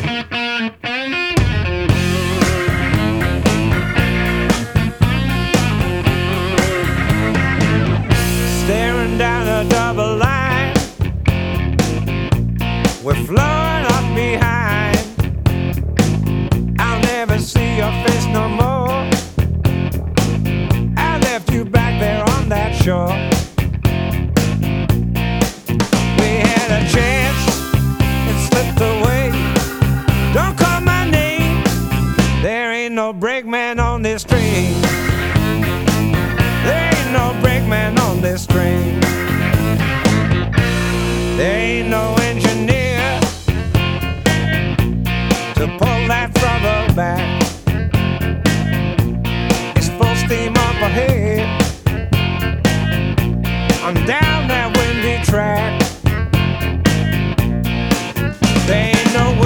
Staring down a double line, we're flowing up behind. I'll never see your face no more. I left you back there on that shore. We had a chance, it slipped away. Don't call my name, there ain't no brakeman on this train. There ain't no brakeman on this train. There ain't no engineer to pull that throttle back. It's full steam up ahead. I'm down